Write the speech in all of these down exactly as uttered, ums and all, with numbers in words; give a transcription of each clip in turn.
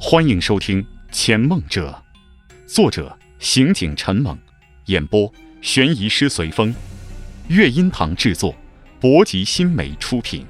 欢迎收听《潜梦者》，作者刑警陈猛，演播悬疑师随风，乐音堂制作，博吉新媒出品。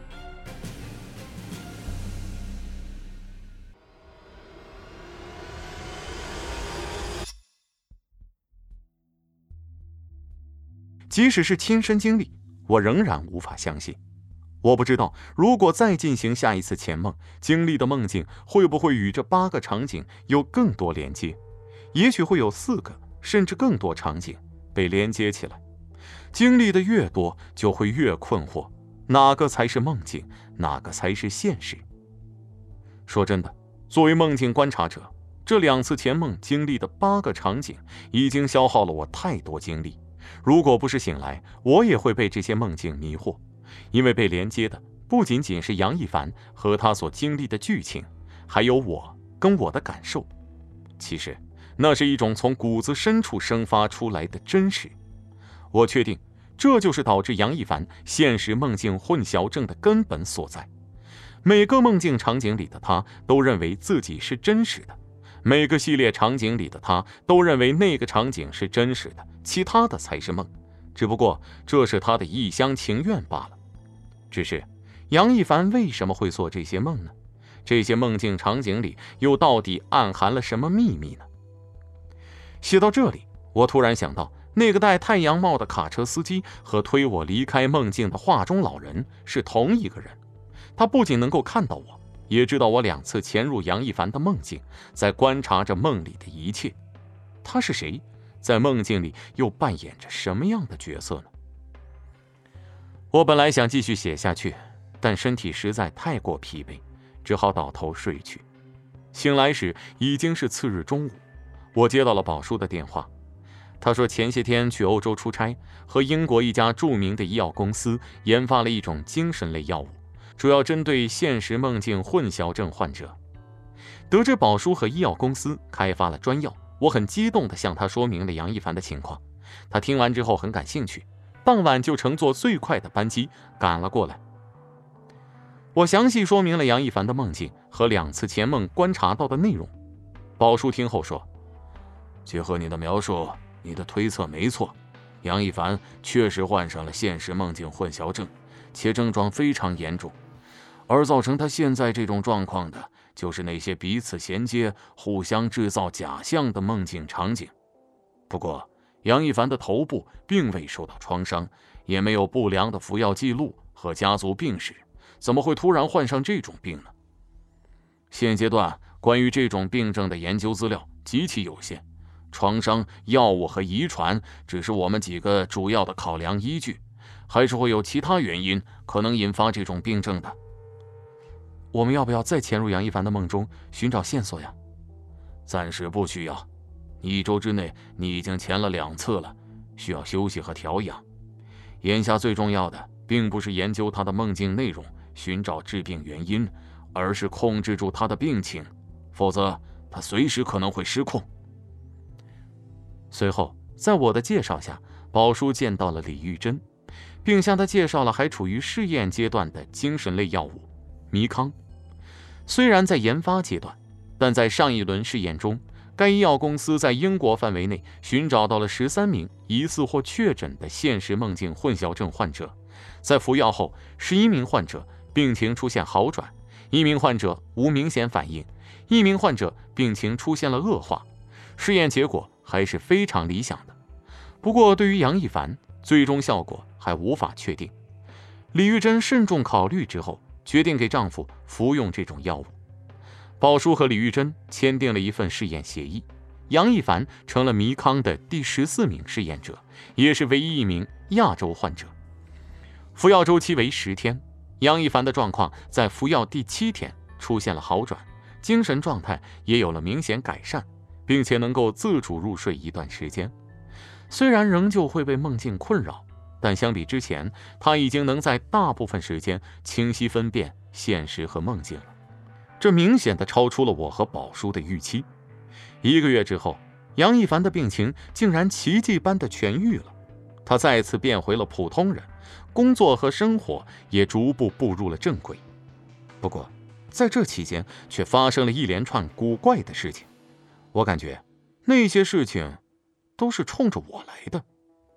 即使是亲身经历，我仍然无法相信。我不知道，如果再进行下一次潜梦，经历的梦境会不会与这八个场景有更多连接？也许会有四个，甚至更多场景被连接起来。经历的越多，就会越困惑，哪个才是梦境，哪个才是现实？说真的，作为梦境观察者，这两次潜梦经历的八个场景，已经消耗了我太多精力。如果不是醒来，我也会被这些梦境迷惑。因为被连接的不仅仅是杨一凡和他所经历的剧情，还有我跟我的感受。其实那是一种从骨子深处生发出来的真实。我确定这就是导致杨一凡现实梦境混淆症的根本所在。每个梦境场景里的他都认为自己是真实的，每个系列场景里的他都认为那个场景是真实的，其他的才是梦，只不过这是他的一厢情愿罢了。只是杨一凡为什么会做这些梦呢？这些梦境场景里又到底暗含了什么秘密呢？写到这里，我突然想到，那个戴太阳帽的卡车司机和推我离开梦境的画中老人是同一个人。他不仅能够看到我，也知道我两次潜入杨一凡的梦境，在观察着梦里的一切。他是谁？在梦境里又扮演着什么样的角色呢？我本来想继续写下去，但身体实在太过疲惫，只好倒头睡去。醒来时已经是次日中午，我接到了宝叔的电话。他说前些天去欧洲出差，和英国一家著名的医药公司研发了一种精神类药物，主要针对现实梦境混淆症患者。得知宝叔和医药公司开发了专药，我很激动地向他说明了杨一凡的情况。他听完之后很感兴趣，当晚就乘坐最快的班机赶了过来。我详细说明了杨一凡的梦境和两次潜梦观察到的内容。宝叔听后说，结合你的描述，你的推测没错，杨一凡确实患上了现实梦境混淆症，且症状非常严重。而造成他现在这种状况的，就是那些彼此衔接、互相制造假象的梦境场景。不过杨一凡的头部并未受到创伤，也没有不良的服药记录和家族病史，怎么会突然患上这种病呢？现阶段关于这种病症的研究资料极其有限，创伤、药物和遗传只是我们几个主要的考量依据，还是会有其他原因可能引发这种病症的。我们要不要再潜入杨一凡的梦中寻找线索呀？暂时不需要，一周之内你已经潜了两次了，需要休息和调养。眼下最重要的并不是研究他的梦境内容，寻找致病原因，而是控制住他的病情，否则他随时可能会失控。随后在我的介绍下，宝叔见到了李玉珍，并向他介绍了还处于试验阶段的精神类药物迷康。虽然在研发阶段，但在上一轮试验中，该医药公司在英国范围内寻找到了十三名疑似或确诊的现实梦境混淆症患者。在服药后，十一名患者病情出现好转，一名患者无明显反应，一名患者病情出现了恶化。试验结果还是非常理想的。不过对于杨一凡，最终效果还无法确定。李玉珍慎重考虑之后，决定给丈夫服用这种药物。宝叔和李玉珍签订了一份试验协议，杨一凡成了迷康的第十四名试验者，也是唯一一名亚洲患者。服药周期为十天，杨一凡的状况在服药第七天出现了好转，精神状态也有了明显改善，并且能够自主入睡一段时间。虽然仍旧会被梦境困扰，但相比之前，他已经能在大部分时间清晰分辨现实和梦境了。这明显的超出了我和宝叔的预期。一个月之后，杨一凡的病情竟然奇迹般的痊愈了，他再次变回了普通人，工作和生活也逐步步入了正轨。不过在这期间却发生了一连串古怪的事情，我感觉那些事情都是冲着我来的。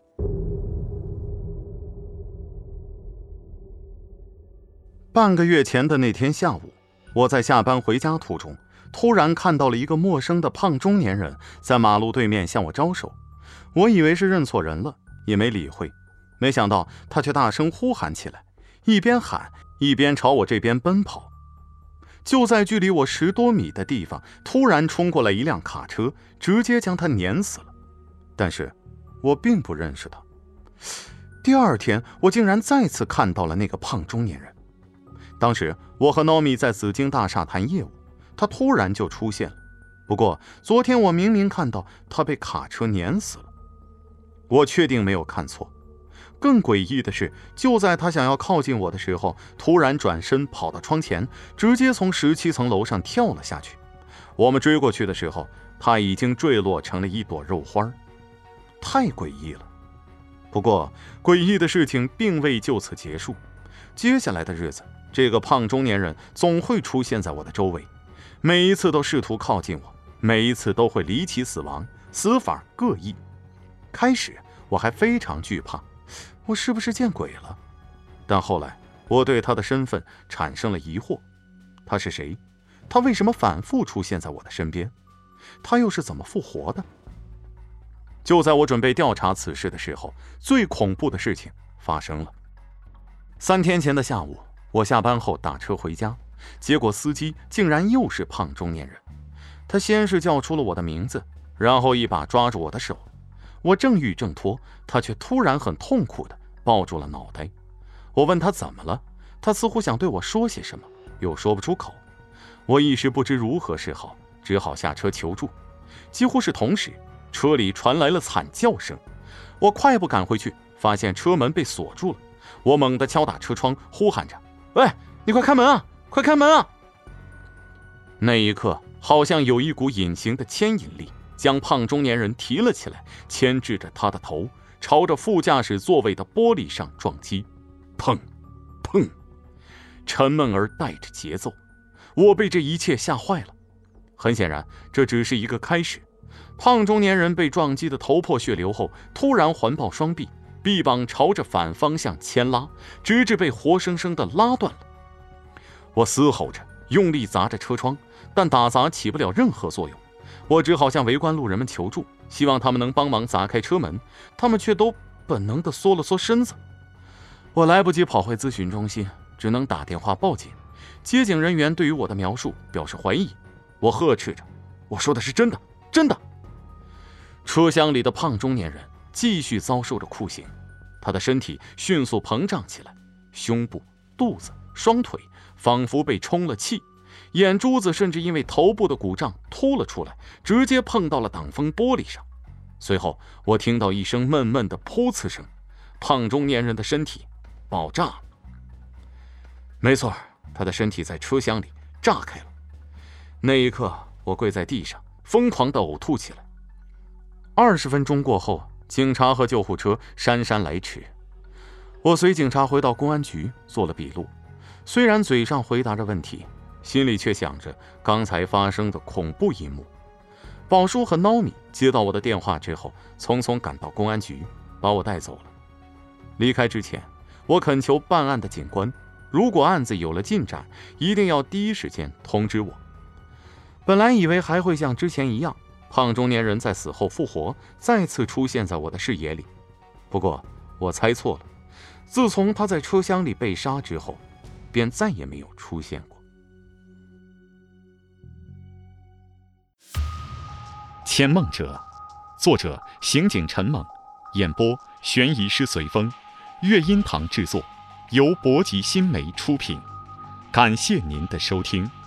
半个月前的那天下午，我在下班回家途中，突然看到了一个陌生的胖中年人在马路对面向我招手。我以为是认错人了，也没理会，没想到他却大声呼喊起来，一边喊一边朝我这边奔跑。就在距离我十多米的地方，突然冲过来一辆卡车，直接将他碾死了。但是我并不认识他。第二天，我竟然再次看到了那个胖中年人。当时我和糯米在紫金大厦谈业务，他突然就出现了。不过昨天我明明看到他被卡车碾死了，我确定没有看错。更诡异的是，就在他想要靠近我的时候，突然转身跑到窗前，直接从十七层楼上跳了下去。我们追过去的时候，他已经坠落成了一朵肉花，太诡异了。不过诡异的事情并未就此结束，接下来的日子，这个胖中年人总会出现在我的周围，每一次都试图靠近我，每一次都会离奇死亡，死法各异。开始我还非常惧怕，我是不是见鬼了？但后来我对他的身份产生了疑惑，他是谁？他为什么反复出现在我的身边？他又是怎么复活的？就在我准备调查此事的时候，最恐怖的事情发生了。三天前的下午，我下班后打车回家，结果司机竟然又是胖中年人。他先是叫出了我的名字，然后一把抓住我的手。我正欲挣脱，他却突然很痛苦地抱住了脑袋。我问他怎么了，他似乎想对我说些什么，又说不出口。我一时不知如何是好，只好下车求助。几乎是同时，车里传来了惨叫声。我快步赶回去，发现车门被锁住了。我猛地敲打车窗，呼喊着：“喂，你快开门啊，快开门啊！”那一刻，好像有一股隐形的牵引力将胖中年人提了起来，牵制着他的头朝着副驾驶座位的玻璃上撞击。砰砰，沉闷而带着节奏。我被这一切吓坏了。很显然，这只是一个开始。胖中年人被撞击的头破血流后，突然环抱双臂，臂膀朝着反方向牵拉，直至被活生生的拉断了。我嘶吼着，用力砸着车窗，但打砸起不了任何作用。我只好向围观路人们求助，希望他们能帮忙砸开车门，他们却都本能地缩了缩身子。我来不及跑回咨询中心，只能打电话报警。接警人员对于我的描述表示怀疑，我呵斥着：“我说的是真的，真的！”车厢里的胖中年人继续遭受着酷刑，他的身体迅速膨胀起来，胸部、肚子、双腿仿佛被充了气，眼珠子甚至因为头部的鼓胀凸了出来，直接碰到了挡风玻璃上。随后我听到一声闷闷的噗呲声，胖中年人的身体爆炸了。没错，他的身体在车厢里炸开了。那一刻，我跪在地上，疯狂地呕吐起来。二十分钟过后，警察和救护车姗姗来迟。我随警察回到公安局做了笔录，虽然嘴上回答着问题，心里却想着刚才发生的恐怖一幕。宝叔和糯米接到我的电话之后，匆匆赶到公安局，把我带走了。离开之前，我恳求办案的警官，如果案子有了进展，一定要第一时间通知我。本来以为还会像之前一样，胖中年人在死后复活，再次出现在我的视野里。不过我猜错了，自从他在车厢里被杀之后，便再也没有出现过。 千梦者，作者刑警陈猛，演播悬疑师随风，乐音堂制作，由博吉新媒出品。感谢您的收听。